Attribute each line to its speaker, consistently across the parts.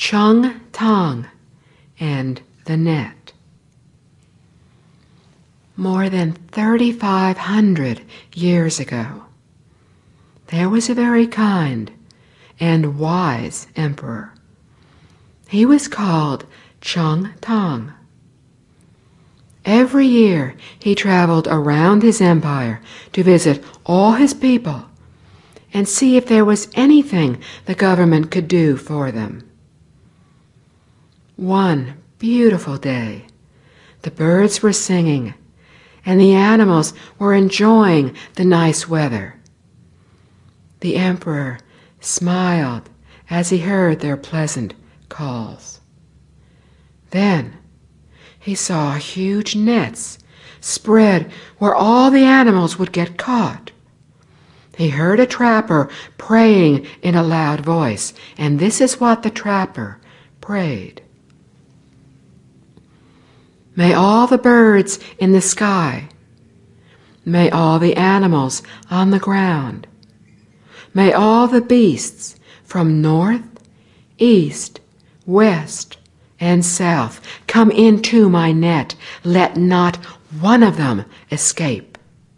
Speaker 1: Chung Tong and the Net. More than 3,500 years ago, there was a very kind and wise emperor. He was called Chung Tong. Every year he traveled around his empire to visit all his people and see if there was anything the government could do for them. One beautiful day, the birds were singing and the animals were enjoying the nice weather. The emperor smiled as he heard their pleasant calls. Then he saw huge nets spread where all the animals would get caught. He heard a trapper praying in a loud voice, and this is what the trapper prayed. May all the birds in the sky, may all the animals on the ground, may all the beasts from north, east, west, and south come into my net. Let not one of them escape.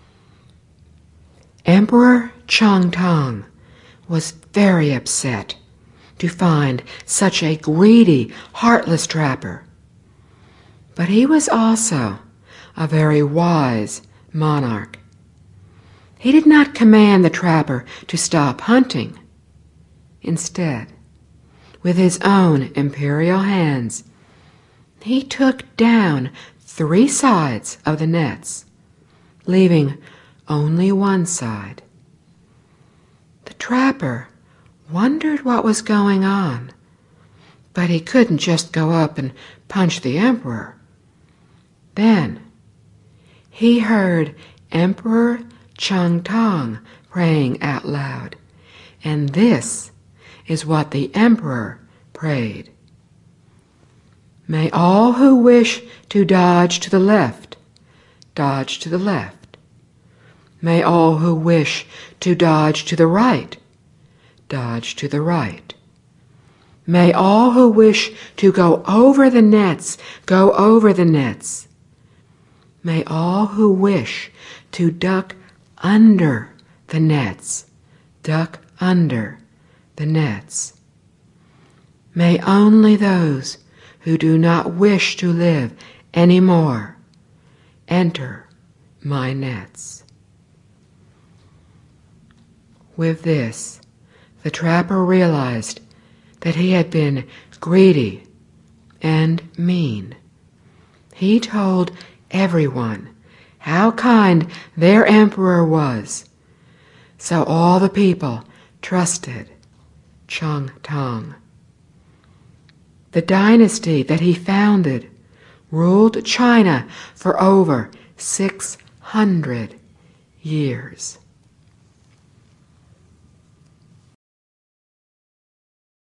Speaker 1: Emperor Chung Tong was very upset to find such a greedy, heartless trapper. But he was also a very wise monarch. He did not command the trapper to stop hunting. Instead, with his own imperial hands, he took down 3 sides of the nets, leaving only one side. The trapper wondered what was going on, but he couldn't just go up and punch the emperor. Then he heard Emperor Chung Tong praying out loud, and this is what the emperor prayed. May all who wish to dodge to the left, dodge to the left. May all who wish to dodge to the right, dodge to the right. May all who wish to go over the nets, go over the nets. May all who wish to duck under the nets, duck under the nets. May only those who do not wish to live any more enter my nets. With this, the trapper realized that he had been greedy and mean. He told everyone how kind their emperor was, so all the people trusted Chung Tong. The dynasty that he founded ruled China for over 600 years.